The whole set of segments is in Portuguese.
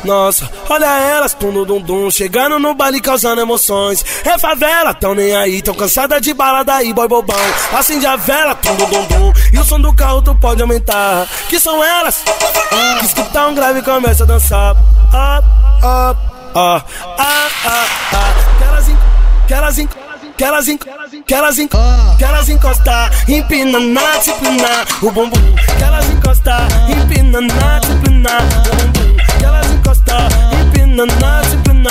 Nossa, olha elas, tum dum dum, chegando no baile causando emoções. É favela, tão nem aí, tão cansada de balada e boy bobão. Acende a vela, tum dum dum, e o som do carro tu pode aumentar. Que são elas, que escutar um grave e começa a dançar. Que elas encostar, empina na disciplina, o bumbum. Que elas encostar, empina na disciplina, o bumbum. Que elas encostar, empina na disciplina,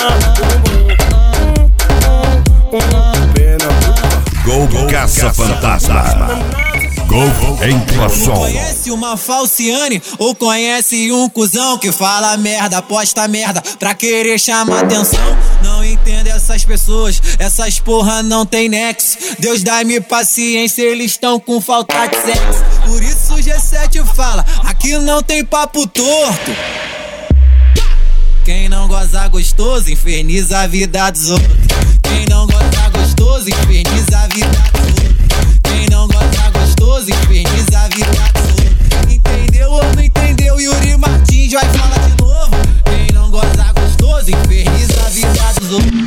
o bumbum. Gol Caça Fantasma. Gol em som. Conhece uma falciane ou conhece um cuzão que fala merda, posta merda pra querer chamar atenção? Não entendo essas pessoas, essas porra não tem nexo. Deus dá-me paciência, eles tão com falta de sexo. Por isso o G7 fala, aqui não tem papo torto. Quem não goza gostoso, inferniza a vida dos outros. Quem não goza gostoso, inferniza a vida dos outros. Quem não goza gostoso, inferniza a vida dos outros. Entendeu ou não entendeu? Yuri Martins vai falar de novo. Quem não goza gostoso, inferniza a vida dos outros.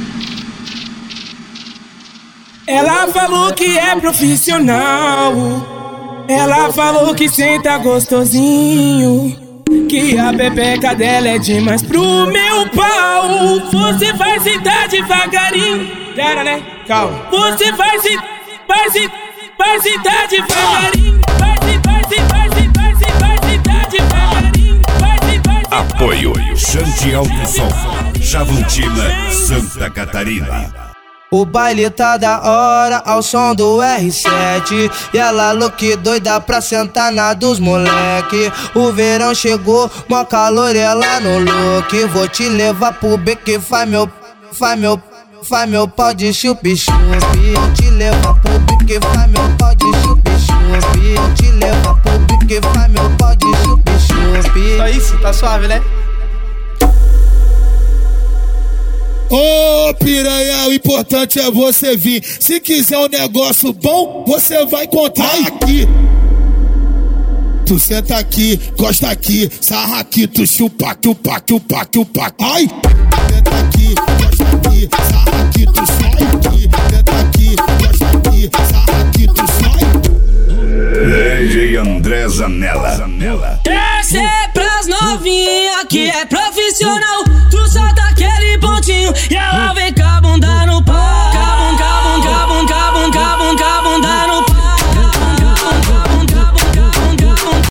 Ela falou que é profissional. Ela falou que senta gostosinho, que a pepeca dela é demais pro meu pau. Você vai sentar devagarinho. Pera, né? Calma. Você vai sentar devagarinho. Vai sentar devagarinho. Apoio Xande Alto Som, Chavantina, Santa Catarina. O baile tá da hora ao som do R7. E ela louca doida pra sentar na dos moleque. O verão chegou, mó calor ela no look. Vou te levar pro beque, faz meu pau de chup-chup. Vou te levar pro beque, faz meu pau de chup-chup. Vou te levar pro beque, faz meu pau de chup-chup. Só isso, tá suave, né? Ô piranha, o importante é você vir. Se quiser um negócio bom, você vai encontrar aqui. Tu senta aqui, gosta aqui, sarra aqui, tu chupa, chupa. Ai! Senta aqui, gosta aqui, sarra aqui, tu sai aqui. Senta aqui, gosta aqui, sarra aqui, tu sai. DJ André Zanella. Essa é pras novinhas que é profissional. Tu solta aquele pontinho e ela vem cá.